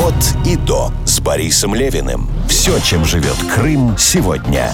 От и до с Борисом Левиным. Все, чем живет Крым сегодня.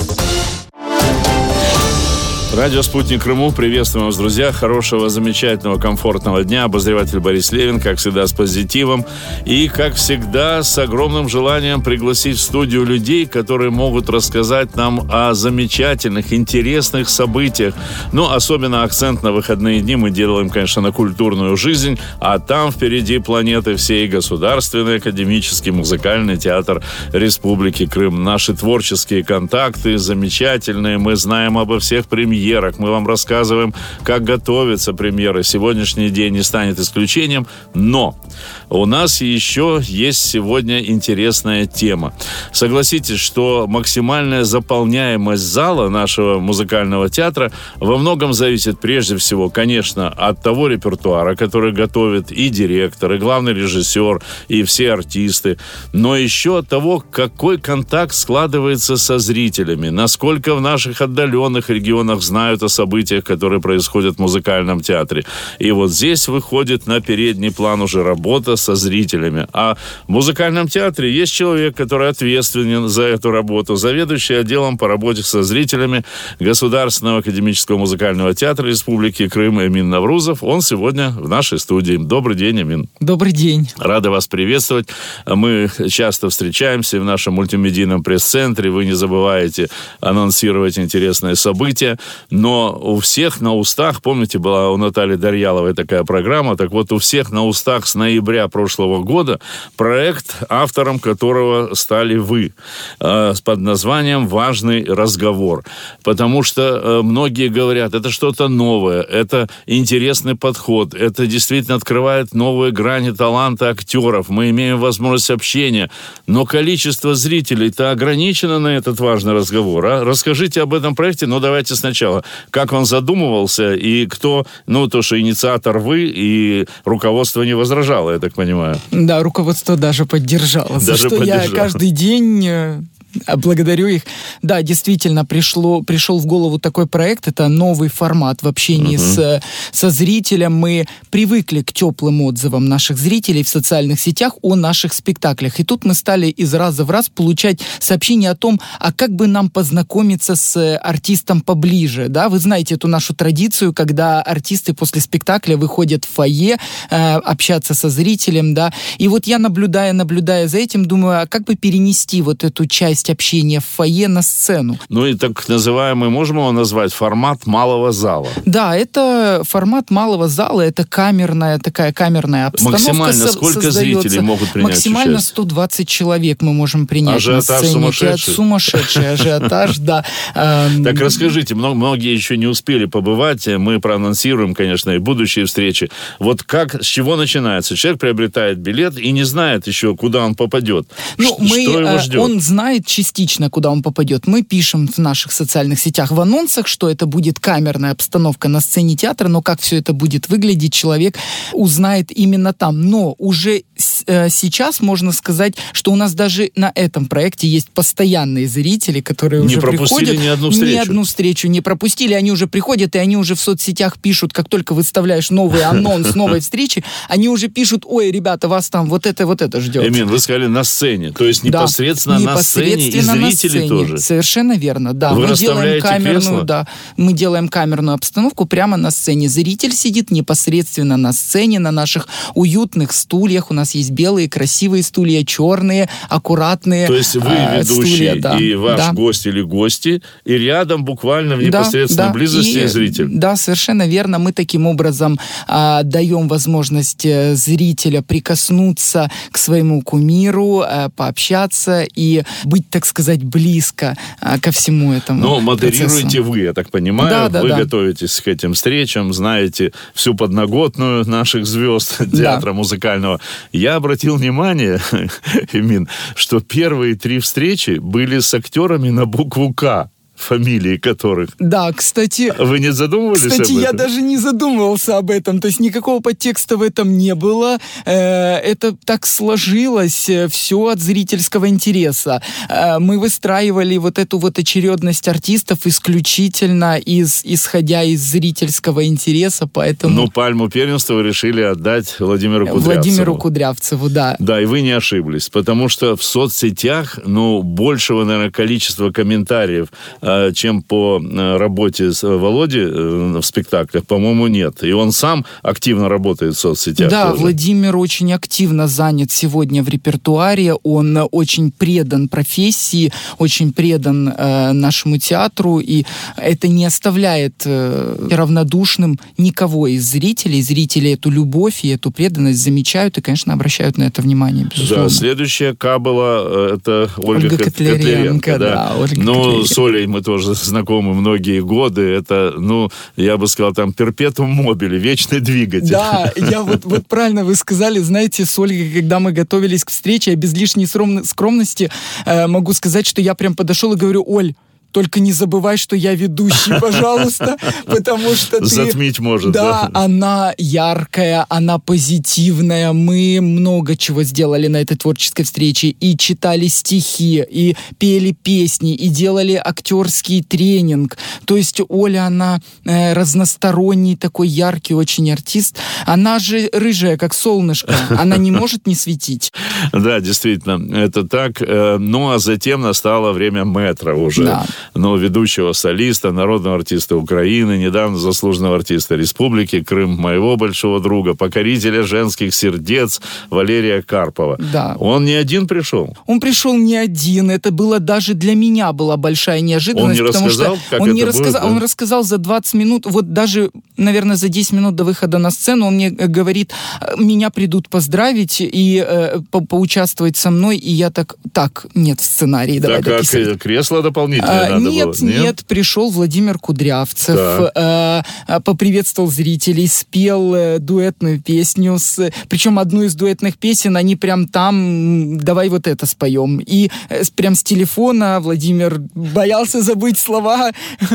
Радио «Спутник Крыму». Приветствуем вас, друзья. Хорошего, замечательного, комфортного дня. Обозреватель Борис Левин, как всегда, с позитивом. И, как всегда, с огромным желанием пригласить в студию людей, которые могут рассказать нам о замечательных, интересных событиях. Ну, особенно акцент на выходные дни мы делаем, конечно, на культурную жизнь. А там впереди планеты всей Государственный академический музыкальный театр Республики Крым. Наши творческие контакты замечательные. Мы знаем обо всех премьерах. Мы вам рассказываем, как готовятся премьеры. Сегодняшний день не станет исключением. Но у нас еще есть сегодня интересная тема. Согласитесь, что максимальная заполняемость зала нашего музыкального театра во многом зависит прежде всего, конечно, от того репертуара, который готовит и директор, и главный режиссер, и все артисты. Но еще от того, какой контакт складывается со зрителями, насколько в наших отдаленных регионах знают о событиях, которые происходят в музыкальном театре. И вот здесь выходит на передний план уже работа со зрителями. А в музыкальном театре есть человек, который ответственен за эту работу, заведующий отделом по работе со зрителями Государственного академического музыкального театра Республики Крым Эмин Наврузов. Он сегодня в нашей студии. Добрый день, Эмин. Добрый день. Рады вас приветствовать. Мы часто встречаемся в нашем мультимедийном пресс-центре. Вы не забываете анонсировать интересные события. Но у всех на устах, помните, была у Натальи Дарьяловой такая программа, так вот у всех на устах с ноября прошлого года проект, автором которого стали вы, под названием «Важный разговор». Потому что многие говорят, это что-то новое, это интересный подход, это действительно открывает новые грани таланта актеров, мы имеем возможность общения, но количество зрителей-то ограничено на этот важный разговор. А? Расскажите об этом проекте, но давайте сначала. Как он задумывался и кто, то, что инициатор вы, и руководство не возражало, я так понимаю. Да, руководство даже поддержало, за что я каждый день... Благодарю их. Да, действительно, пришел в голову такой проект. Это новый формат в общении со зрителем. Мы привыкли к теплым отзывам наших зрителей в социальных сетях о наших спектаклях. И тут мы стали из раза в раз получать сообщения о том, а как бы нам познакомиться с артистом поближе. Да? Вы знаете эту нашу традицию, когда артисты после спектакля выходят в фойе, общаться со зрителем. Да? И вот я, наблюдая за этим, думаю, а как бы перенести вот эту часть общения в фойе на сцену. Ну и так называемый, можем его назвать, формат малого зала. Да, это формат малого зала, это камерная обстановка. Максимально сколько зрителей могут принять максимально участие? 120 человек мы можем принять ажиотаж на сцене. Сумасшедший. Сумасшедший ажиотаж, да. Так расскажите, многие еще не успели побывать, мы проанонсируем, конечно, и будущие встречи. Вот с чего начинается? Человек приобретает билет и не знает еще, куда он попадет. Что его ждет? Он знает частично, куда он попадет. Мы пишем в наших социальных сетях, в анонсах, что это будет камерная обстановка на сцене театра, но как все это будет выглядеть, человек узнает именно там. Но уже сейчас можно сказать, что у нас даже на этом проекте есть постоянные зрители, которые уже приходят. Не пропустили ни одну встречу. Не пропустили, они уже приходят, и они уже в соцсетях пишут, как только выставляешь новый анонс новой встречи, они уже пишут, ой, ребята, вас там вот это ждет. Эмин, вы сказали на сцене, то есть непосредственно на сцене. И зрители тоже. Совершенно верно, да. Вы расставляете кресла? Мы делаем камерную обстановку прямо на сцене. Зритель сидит непосредственно на сцене, на наших уютных стульях. У нас есть белые, красивые стулья, черные, аккуратные. То есть вы ведущий и ваш гость или гости, и рядом буквально в непосредственной близости зритель. Да, совершенно верно. Мы таким образом даем возможность зрителя прикоснуться к своему кумиру, пообщаться и быть, так сказать, близко ко всему этому. Но модерируете процессу. вы, я так понимаю. Вы готовитесь к этим встречам, знаете всю подноготную наших звезд театра музыкального. Я обратил внимание, Эмин, что первые 3 встречи были с актерами на букву «К». фамилии которых. Да, кстати... Вы не задумывались об этом? Кстати, я даже не задумывался об этом. То есть никакого подтекста в этом не было. Это так сложилось все от зрительского интереса. Мы выстраивали вот эту вот очередность артистов исключительно исходя из зрительского интереса, поэтому... Ну, пальму первенства вы решили отдать Владимиру Кудрявцеву. Владимиру Кудрявцеву, да. Да, и вы не ошиблись, потому что в соцсетях, большего, наверное, количества комментариев, чем по работе с Володей в спектаклях, по-моему, нет. И он сам активно работает в соцсетях. Да, тоже. Владимир очень активно занят сегодня в репертуаре, он очень предан профессии, очень предан нашему театру, и это не оставляет равнодушным никого из зрителей. Зрители эту любовь и эту преданность замечают и, конечно, обращают на это внимание, безусловно. Да, следующая была, это Ольга Котляренко. Да. Ольга с Олей мы тоже знакомы многие годы. Это, я бы сказал, там перпетум мобили, вечный двигатель. Да, вот правильно вы сказали, знаете, с Ольгой, когда мы готовились к встрече, я без лишней скромности могу сказать, что я прям подошел и говорю: Оль, только не забывай, что я ведущий, пожалуйста, потому что ты... Затмить может, да? Да, она яркая, она позитивная. Мы много чего сделали на этой творческой встрече. И читали стихи, и пели песни, и делали актерский тренинг. То есть Оля, она разносторонний, такой яркий очень артист. Она же рыжая, как солнышко. Она не может не светить. Да, действительно, это так. Ну, а затем настало время мэтра уже. Да. Ведущего солиста, народного артиста Украины, недавно заслуженного артиста Республики Крым, моего большого друга, покорителя женских сердец Валерия Карпова. Да. Он не один пришел? Он пришел не один. Это было даже для меня была большая неожиданность. Он не рассказал, как он это не будет? рассказал, да? Он рассказал за 20 минут, вот даже, наверное, за 10 минут до выхода на сцену он мне говорит: меня придут поздравить и поучаствовать со мной, и я так, нет, в сценарии давай дописывать. Так, кресло дополнительное надо было? Нет, пришел Владимир Кудрявцев, поприветствовал зрителей, спел дуэтную песню, причем одну из дуэтных песен, они прям там, давай вот это споем. И прям с телефона Владимир боялся забыть слова,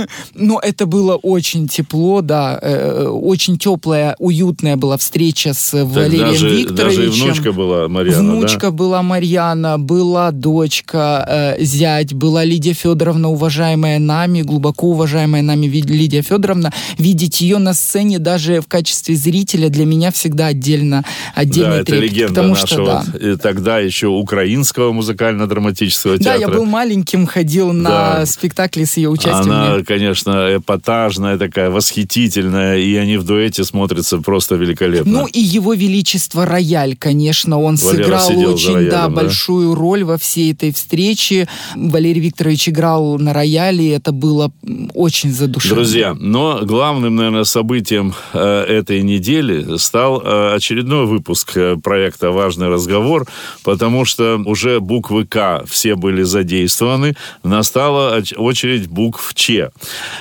но это было очень тепло, да, очень теплая, уютная была встреча с Валерием Викторовичем. Даже и внучка была Марьяна, Внучка была Марьяна, была дочка, зять, была Лидия Федоровна, уважаемая нами, глубоко уважаемая нами Лидия Федоровна. Видеть ее на сцене даже в качестве зрителя для меня всегда отдельный трепет. Да, это легенда нашего тогда еще украинского музыкально-драматического театра. Да, я был маленьким, ходил на спектакли с ее участием. Она, конечно, эпатажная такая, восхитительная, и они в дуэте смотрятся просто великолепно. И его величество рояль, конечно, он Валера сыграл очень роялем, большую роль во всей этой встрече. Валерий Викторович играл на рояле, это было очень задушевно. Друзья, но главным, наверное, событием этой недели стал очередной выпуск проекта «Важный разговор», потому что уже буквы «К» все были задействованы, настала очередь букв «Ч».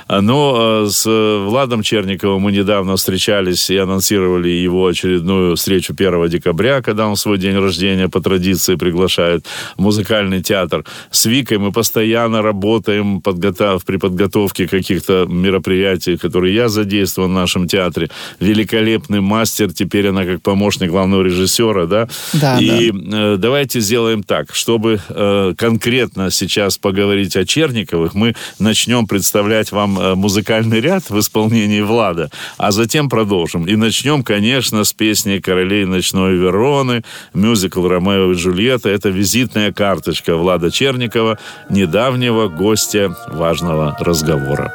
Но с Владом Черниковым мы недавно встречались и анонсировали его очередную встречу 1 декабря, когда он в свой день рождения по традиции приглашает в музыкальный театр. С Викой мы постоянно работаем при подготовке каких-то мероприятий, которые я задействован в нашем театре. Великолепный мастер, теперь она как помощник главного режиссера, да? Да, и давайте сделаем так, чтобы конкретно сейчас поговорить о Черниковых, мы начнем представлять вам музыкальный ряд в исполнении Влада, а затем продолжим. И начнем, конечно, с песни «Королей ночной Вероны», мюзикл «Ромео и Джульетта». Это визитная карточка Влада Черникова, недавнего гостя «Важного разговора».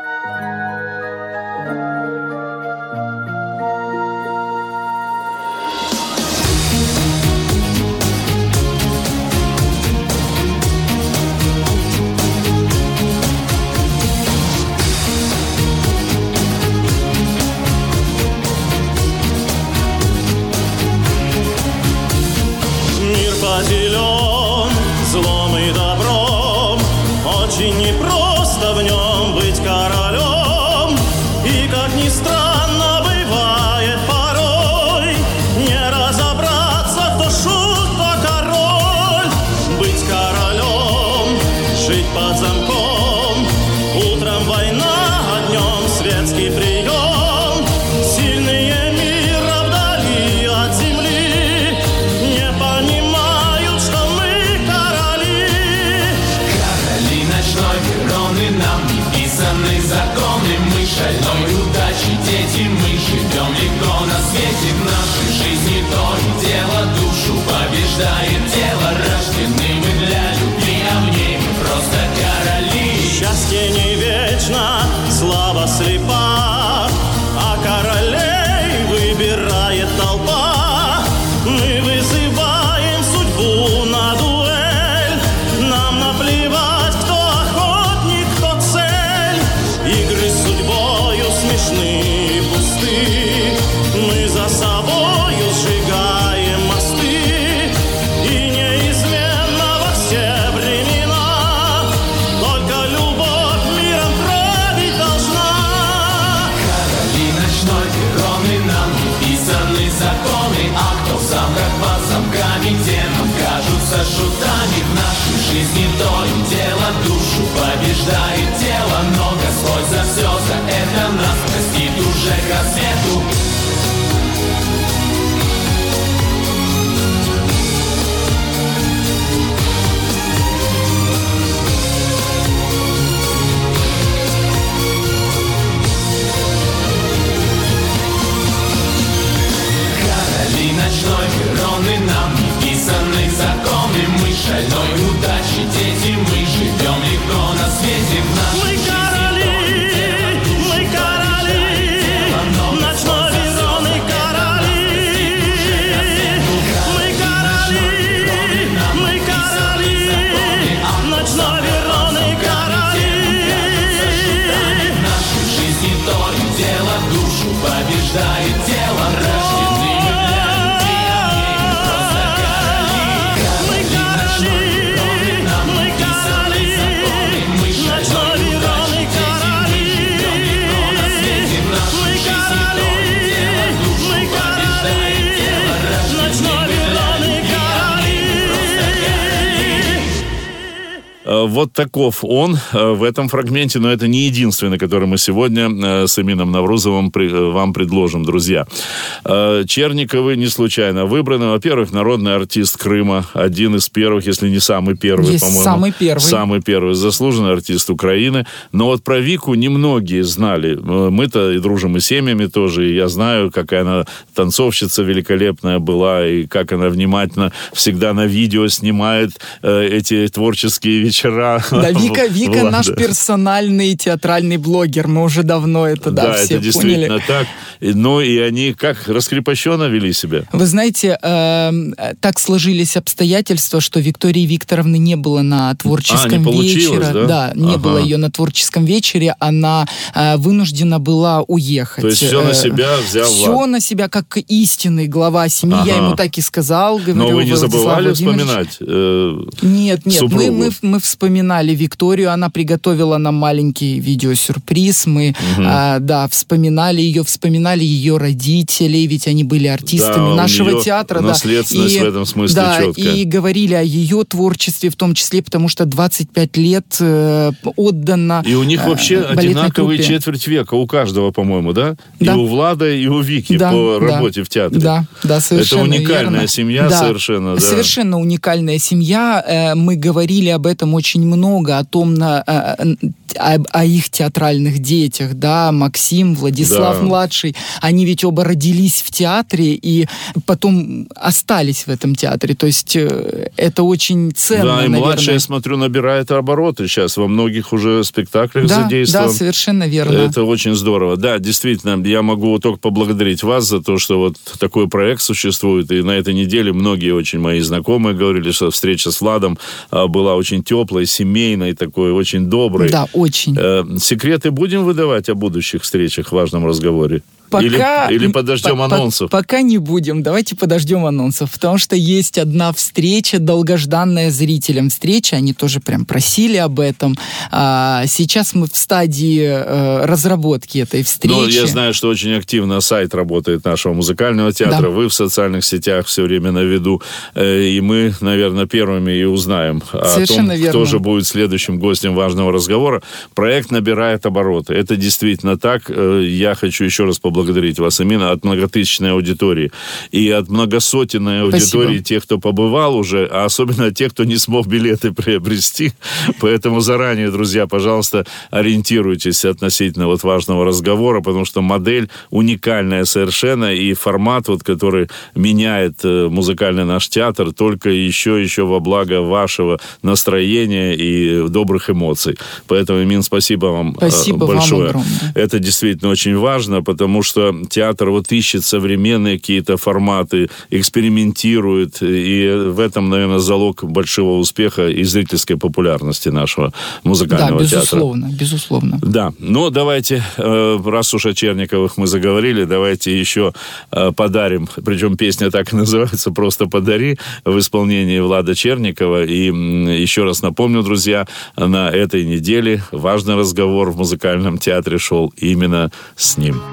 Мир поделен злом и добром, очень непросто в нем быть королем. И как ни странно бывает порой, не разобраться, кто шут, кто король. Быть королем, жить под замком, дело. Рождены мы для любви, а в ней мы просто короли. Счастье не вечно, слава слепа, а королей выбирает толпа. Мы вызываем судьбу на дуэль. Нам наплевать, кто охотник, кто цель. Игры с судьбою смешны и пусты. Мы за собою сжигаем мосты. И неизменно во все времена только любовь миром править должна. Короли ночной Вероны, нам не писаны законы. А кто в замках под замками, где нам кажутся шутами. В нашей жизни то и дело, душу побеждает тело. Но Господь за все, за это нас простит уже к рассвету. Короли ночной Вероны, нам не писаны законы. Мы шальной удачи дети, мы живем легко на свете. В нашей жизни Мы короли, ночной Вероны короли. Мы короли, ночной Вероны короли. в нашей жизни то и дело, душу побеждает тело. Рождены мы для любви, а в ней мы просто короли. Мы короли, ночной Вероны короли. Ночной Вероны короли. Вот таков он в этом фрагменте, но это не единственный, который мы сегодня с Эмином Наврузовым вам предложим, друзья. Черниковы не случайно выбраны. Во-первых, народный артист Крыма, один из первых, если не самый первый, по-моему. Самый первый. Самый первый, заслуженный артист Украины. Но вот про Вику немногие знали. Мы-то и дружим и семьями тоже, и я знаю, какая она танцовщица великолепная была, и как она внимательно всегда на видео снимает эти творческие вечера. Да, Вика наш персональный театральный блогер. Мы уже давно это, все это поняли. действительно так. Ну, и они как раскрепощенно вели себя. Вы знаете, так сложились обстоятельства, что Виктории Викторовны не было на творческом вечере. Да, не было ее на творческом вечере. Она вынуждена была уехать. То есть все на себя взял Влад. Все на себя, как истинный глава семьи. Я ему так и сказал. Говорю, но вы не забывали Владимирович, вспоминать Нет, супругу? мы вспоминали Викторию. Она приготовила нам маленький видеосюрприз. Мы вспоминали ее родителей, ведь они были артистами нашего театра. Наследственность в этом смысле четкая. И говорили о ее творчестве, в том числе, потому что 25 лет отдано. И у них вообще одинаковый труппе. четверть века, у каждого, по-моему, да? Да. И у Влада, и у Вики по работе в театре. Да, совершенно это уникальная верно. семья, совершенно. Да. Совершенно уникальная семья. Мы говорили об этом очень много, о том, о их театральных детях, да, Максим, Владислав младший, они ведь оба родились в театре и потом остались в этом театре, то есть это очень ценно, Да, и наверное. младший, я смотрю, набирает обороты сейчас, во многих уже спектаклях задействован. Да, совершенно верно. Это очень здорово. Да, действительно, я могу только поблагодарить вас за то, что вот такой проект существует, и на этой неделе многие очень мои знакомые говорили, что встреча с Владом была очень теплой, семейной, такой, очень доброй. Да, очень. Секреты будем выдавать о будущих встречах в важном разговоре? Пока, или подождем анонсов? Пока не будем. Давайте подождем анонсов. Потому что есть одна встреча, долгожданная зрителям встреча. Они тоже прям просили об этом. Сейчас мы в стадии разработки этой встречи. Ну, я знаю, что очень активно сайт работает нашего музыкального театра. Да. Вы в социальных сетях все время на виду. И мы, наверное, первыми и узнаем о том, кто же будет следующим гостем важного разговора. Проект набирает обороты. Это действительно так. Я хочу еще раз поблагодарить поблагодарить вас именно от многотысячной аудитории и от многосотенной аудитории тех, кто побывал уже, а особенно от тех, кто не смог билеты приобрести. Поэтому заранее, друзья, пожалуйста, ориентируйтесь относительно вот важного разговора, потому что модель уникальная совершенно, и формат, вот, который меняет музыкальный наш театр, только еще во благо вашего настроения и добрых эмоций. Поэтому, Мин, спасибо вам большое. Вам это действительно очень важно, потому что театр вот ищет современные какие-то форматы, экспериментирует, и в этом, наверное, залог большого успеха и зрительской популярности нашего музыкального театра. Безусловно. Да, но давайте, раз уж о Черниковых мы заговорили, давайте еще подарим, причем песня так и называется «Просто подари» в исполнении Влада Черникова. И еще раз напомню, друзья, на этой неделе важный разговор в музыкальном театре шел именно с ним.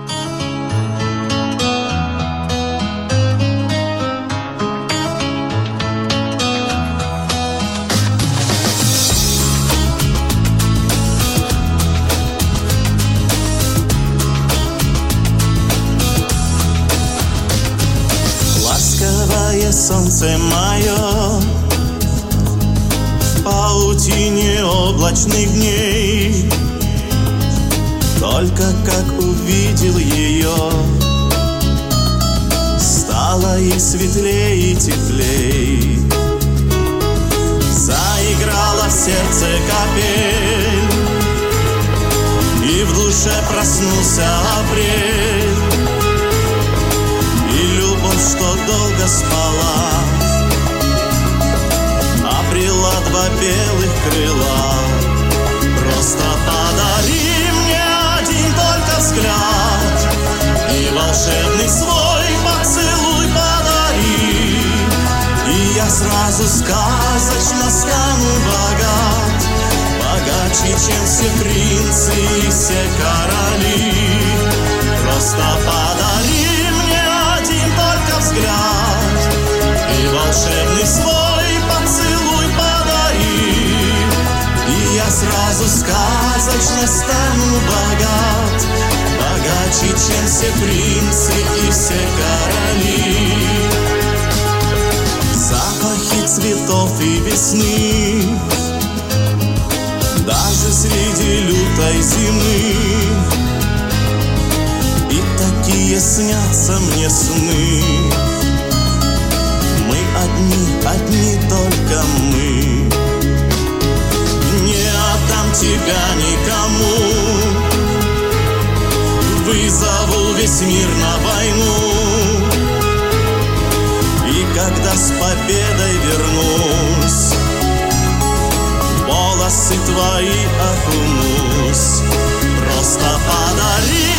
Солнце мое в паутине облачных дней, только как увидел ее, стало и светлей, и теплей. Заиграла в сердце капель, и в душе проснулся апрель. Что долго спала, обрела два белых крыла. Просто подари мне один только взгляд, и волшебный свой поцелуй подари, и я сразу сказочно стану богат, богаче, чем все принцы и все короли. Просто подари взгляд, и волшебный свой поцелуй подари, и я сразу сказочно стану богат, богаче, чем все принцы и все короли. Запахи цветов и весны, даже среди лютой зимы, и такие снятся мне сны. Мы одни только мы. Не отдам тебя никому, вызову весь мир на войну. И когда с победой вернусь, волосы твои окунусь. Просто подари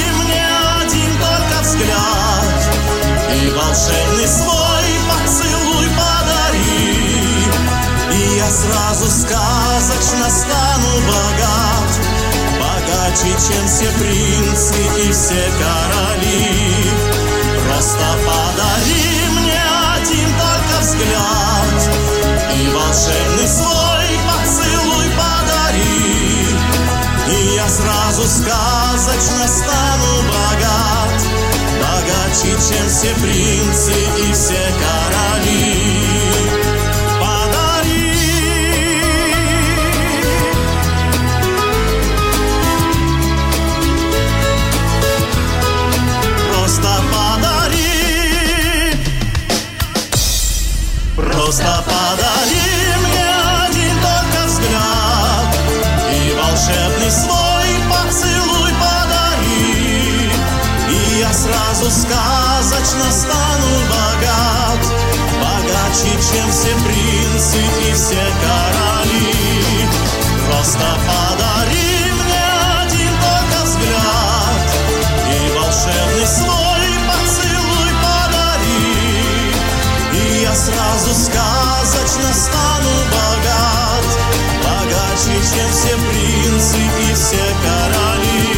взгляд, и волшебный свой поцелуй подари, и я сразу сказочно стану богат, богаче, чем все принцы и все короли. Просто подари мне один только взгляд, и волшебный свой поцелуй подари, и я сразу сказочно стану богат, богаче, чем все принцы и все короли. Подари. Просто подари. Просто подари мне один только взгляд, и волшебный свой поцелуй подари, и я сразу сказочно стану богат, богаче, чем все принцы и все короли. Просто подари мне один только взгляд, и волшебный свой поцелуй подари, и я сразу сказочно стану богат, богаче, чем все принцы и все короли.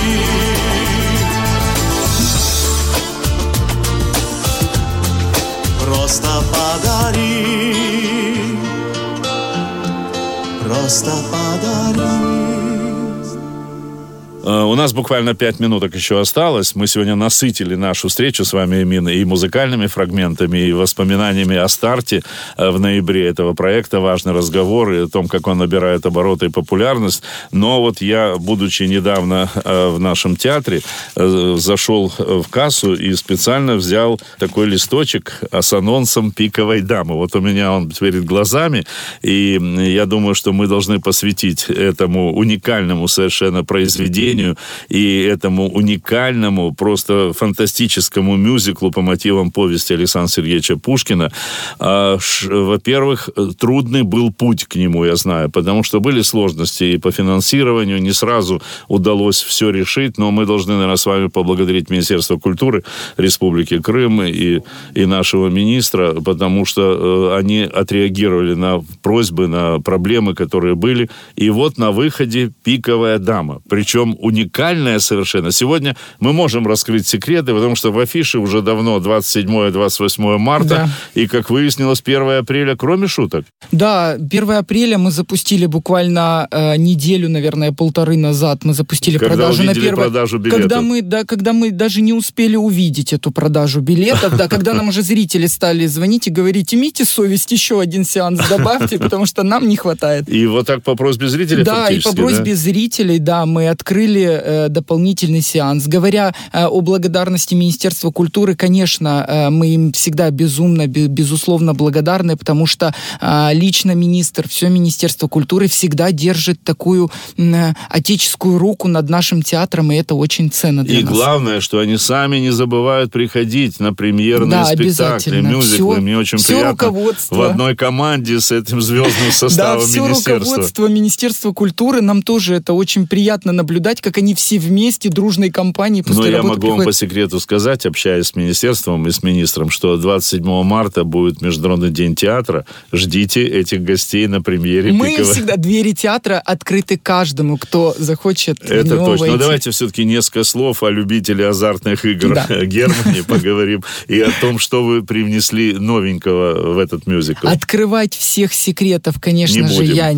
Просто подари, просто подари. У нас буквально 5 минуток еще осталось. Мы сегодня насытили нашу встречу с вами, Эмин, и музыкальными фрагментами, и воспоминаниями о старте в ноябре этого проекта. Важный разговор и о том, как он набирает обороты и популярность. Но вот я, будучи недавно в нашем театре, зашел в кассу и специально взял такой листочек с анонсом «Пиковой дамы». Вот у меня он перед глазами, и я думаю, что мы должны посвятить этому уникальному совершенно произведению и этому уникальному, просто фантастическому мюзиклу по мотивам повести Александра Сергеевича Пушкина. Во-первых, трудный был путь к нему, я знаю, потому что были сложности и по финансированию, не сразу удалось все решить, но мы должны, наверное, с вами поблагодарить Министерство культуры Республики Крым и нашего министра, потому что они отреагировали на просьбы, на проблемы, которые были. И вот на выходе «Пиковая дама». Причем уникальная совершенно. Сегодня мы можем раскрыть секреты, потому что в афише уже давно 27-28 марта, да. И, как выяснилось, 1 апреля, кроме шуток. Да, 1 апреля мы запустили буквально неделю, наверное, полторы назад. Мы запустили продажу на продажу билетов. Когда мы даже не успели увидеть эту продажу билетов, да, когда нам уже зрители стали звонить и говорить: имейте совесть, еще один сеанс добавьте, потому что нам не хватает. И вот так по просьбе зрителей да, фактически, и по просьбе зрителей, да, мы открыли дополнительный сеанс. Говоря о благодарности Министерства культуры, конечно, мы им всегда безусловно благодарны, потому что лично министр, все Министерство культуры всегда держит такую отеческую руку над нашим театром, и это очень ценно для нас. И главное, что они сами не забывают приходить на премьерные спектакли, мюзиклы. Мне очень приятно в одной команде с этим звездным составом министерства. Да, все руководство Министерства культуры, нам тоже это очень приятно наблюдать, как они все вместе, дружной компанией после работы я могу приходят. Вам по секрету сказать, общаясь с министерством и с министром, что 27 марта будет Международный день театра. Ждите этих гостей на премьере Мы «Пиковой». Всегда двери театра открыты каждому, кто захочет это в него точно. войти. Но давайте все-таки несколько слов о любителе азартных игр Германии поговорим и о том, что вы привнесли новенького в этот мюзикл. Открывать всех секретов, конечно же, я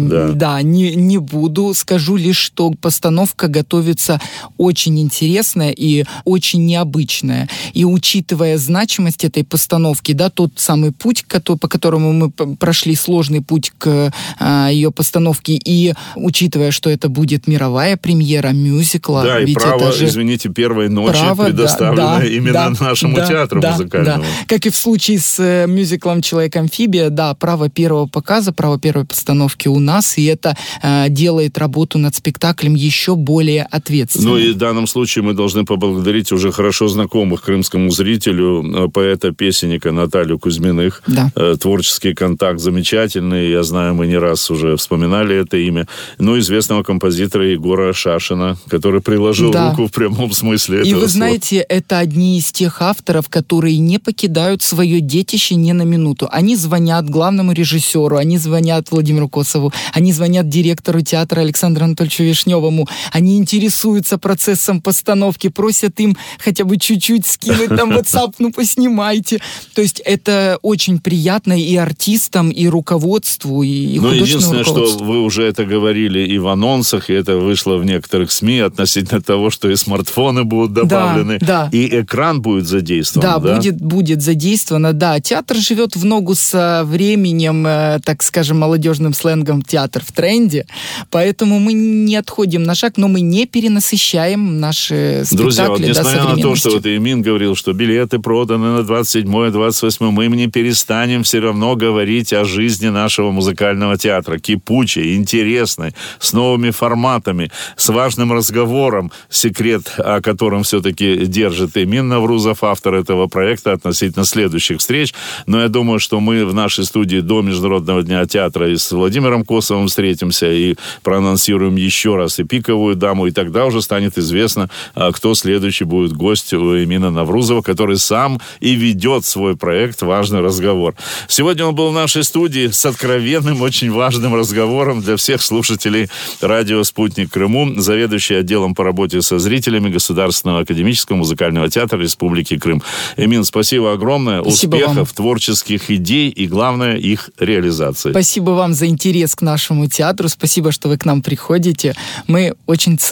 не буду. Скажу лишь, что постановка готовится очень интересная и очень необычная. И учитывая значимость этой постановки, да, тот самый путь, по которому мы прошли, сложный путь к ее постановке, и учитывая, что это будет мировая премьера мюзикла. Да, и право, извините, первой ночи предоставлено именно нашему театру музыкальному. Да. Как и в случае с мюзиклом «Человек-амфибия», да, право первого показа, право первой постановки у нас, и это делает работу над спектаклем еще более ответственной. Ну и в данном случае мы должны поблагодарить уже хорошо знакомых крымскому зрителю, поэта-песенника Наталью Кузьминых. Да. Творческий контакт замечательный, я знаю, мы не раз уже вспоминали это имя. Ну, известного композитора Егора Шашина, который приложил руку в прямом смысле этого слова. И вы знаете, это одни из тех авторов, которые не покидают свое детище ни на минуту. Они звонят главному режиссеру, они звонят Владимиру Косову, они звонят директору театра Александру Анатольевичу Вишневому, они интересуются процессом постановки, просят им хотя бы чуть-чуть скинуть там WhatsApp, ну поснимайте. То есть это очень приятно и артистам, и руководству, и художественному руководству. Единственное, что вы уже это говорили и в анонсах, и это вышло в некоторых СМИ относительно того, что и смартфоны будут добавлены, и экран будет задействован. Да, будет задействовано, да. Театр живет в ногу со временем, так скажем, молодежным сленгом, театр в тренде, поэтому мы не отходим на шаг, но мы не перенасыщаем наши спектакли. Друзья, вот несмотря на то, что вот Эмин говорил, что билеты проданы на 27-28, мы не перестанем все равно говорить о жизни нашего музыкального театра. Кипучей, интересной, с новыми форматами, с важным разговором, секрет о котором все-таки держит Эмин Наврузов, автор этого проекта, относительно следующих встреч. Но я думаю, что мы в нашей студии до Международного дня театра и с Владимиром Косовым встретимся и проанонсируем еще раз и «Пиковую даму», и тогда уже станет известно, кто следующий будет гость у Эмина Наврузова, который сам и ведет свой проект «Важный разговор». Сегодня он был в нашей студии с откровенным, очень важным разговором для всех слушателей радио «Спутник Крыму», заведующий отделом по работе со зрителями Государственного академического музыкального театра Республики Крым. Эмин, спасибо огромное. Спасибо успехов, вам. Творческих идей и, главное, их реализации. Спасибо вам за интерес к нашему театру. Спасибо, что вы к нам приходите. Мы очень ценим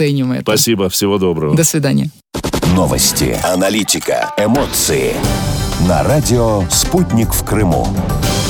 ценим это. Спасибо, всего доброго. До свидания. Новости, аналитика, эмоции. На радио «Спутник в Крыму».